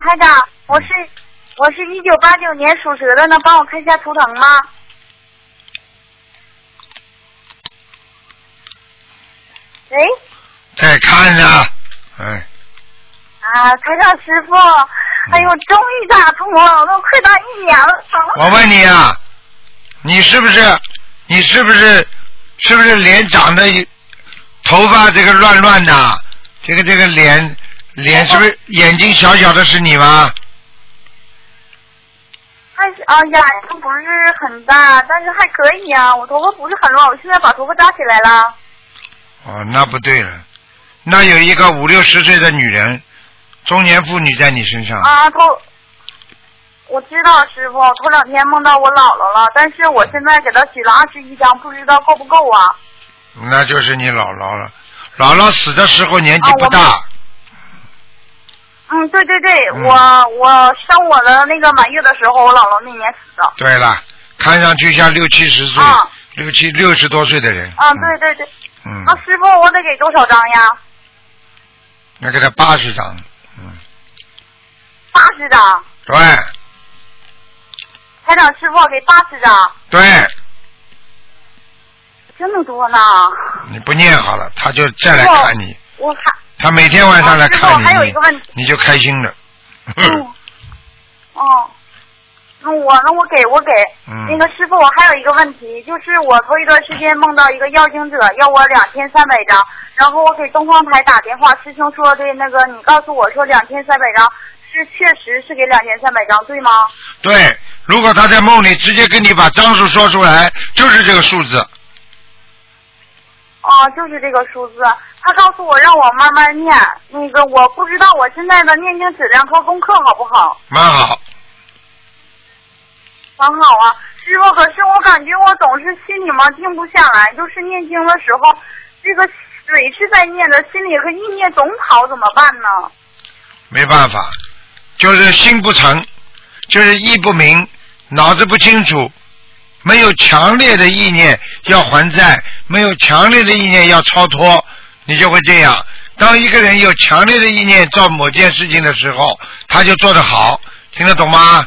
台长，我是1989年属蛇的，能帮我看一下图腾吗？喂。 在看呢，哎。 啊，台长师傅，哎呦，终于打通了，都快打1年了。 我问你啊，你是不是脸长得头发这个乱乱的，这个脸是不是眼睛小小的是你吗？ 眼睛不是很大，但是还可以啊。我头发不是很乱，我现在把头发扎起来了。 哦，那不对了，那有一个50、60岁的女人，中年妇女在你身上。 啊，我知道师傅，头2天梦到我姥姥了，但是我现在给她许了21张，不知道够不够啊？ 那就是你姥姥了，姥姥死的时候年纪不大。 对，我生我的那个满月的时候，我姥姥那年死的。 对了，看上去像60、70岁，60多岁的人。 对。那师傅，我得给多少张呀？ 那给他80张。 80张。 对。 台长师傅给80张。 对。 这么多呢？ 你不念好了，他就再来看你。他每天晚上来看你， 还有一个问题， 你就开心了。 那我给那个师傅，我还有一个问题，就是我头一段时间梦到一个要经者要我2300张，然后我给东方台打电话，师兄说的那个你告诉我说2300张是确实是给2300张，对吗？ 对，如果他在梦里直接跟你把张数说出来，就是这个数字。 就是这个数字。他告诉我让我慢慢念，那个我不知道我现在的念经质量和功课好不好？ 蛮好。 很好啊，师傅。可是我感觉我总是心里嘛静不下来，就是念经的时候，这个嘴是在念的，心里和意念总跑，怎么办呢？ 没办法，就是心不诚，就是意不明，脑子不清楚。没有强烈的意念要还债，没有强烈的意念要超脱，你就会这样。当一个人有强烈的意念做某件事情的时候，他就做得好，听得懂吗？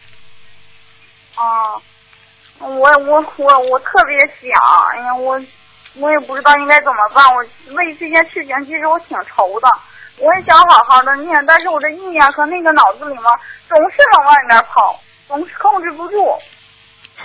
我特别想，哎呀，我也不知道应该怎么办。我为这件事情其实我挺愁的，我也想好好的念，但是我的意念和那个脑子里面总是往外面跑，总是控制不住。